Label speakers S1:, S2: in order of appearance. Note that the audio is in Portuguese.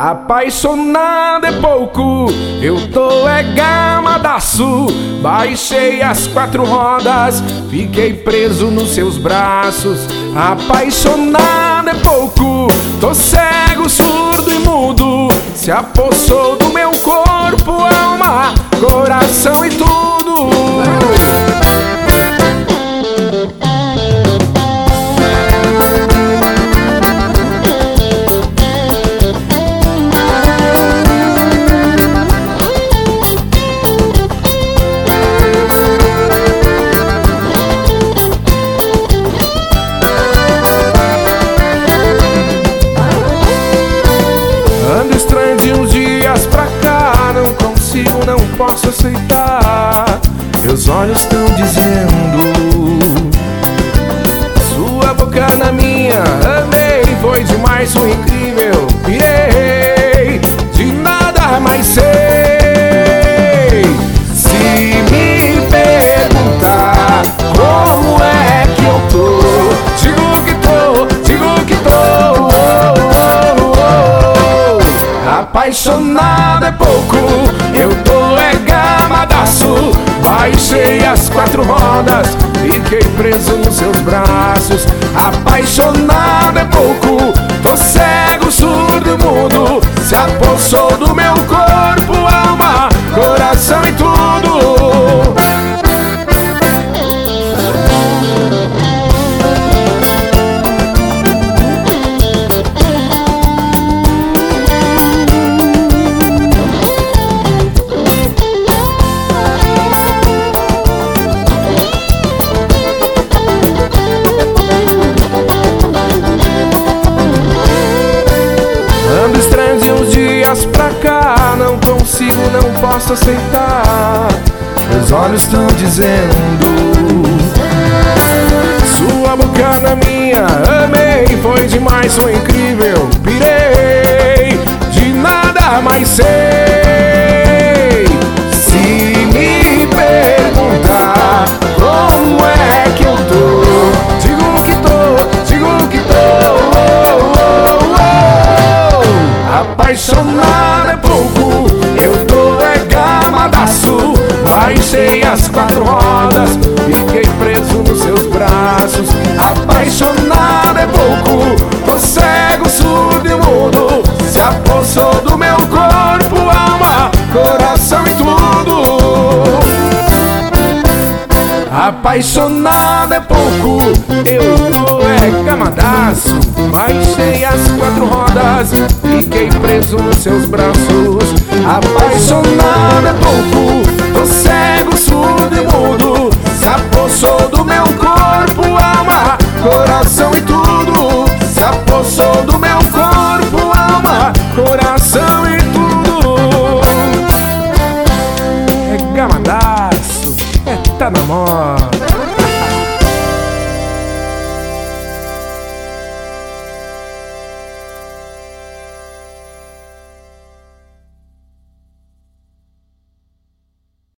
S1: Apaixonado é pouco, eu tô gamadaço. Baixei as 4 rodas, fiquei preso nos seus braços. Apaixonado é pouco, tô cego, surdo e mudo. Se apossou do meu corpo, alma, coração e tudo. Ando estranho de uns dias pra cá, não consigo, não posso aceitar. Meus olhos estão dizendo, sua boca na minha, amei, foi demais, foi incrível, pirei, de nada mais sei. Se me perguntar como é que eu tô, digo que tô, Apaixonado é pouco, eu tô gamadaço. Baixei as 4 rodas, fiquei preso nos seus braços. Apaixonado é pouco, tô cego, surdo e mudo. Se apossou do meu corpo, alma, coração e tudo. Ando estranho de uns dias pra cá, não consigo, não posso aceitar. Meus olhos estão dizendo, sua boca na minha, amei, foi demais, foi incrível, pirei, de nada mais sei. Se me perguntar como é que eu tô, digo que tô, Apaixonado é pouco, eu tô gamadaço. Baixei as 4 rodas, fiquei preso nos seus braços. Apaixonado é pouco, tô cego, surdo e mudo. Se apossou do meu corpo, alma, coração e tudo. Apaixonado é pouco, eu tô gamadaço. Baixei as 4 rodas, fiquei preso nos seus braços. Apaixonado é pouco, tô cego, surdo e mudo. Se apossou do meu corpo, alma, coração e tudo. Se apossou do meu corpo, alma, coração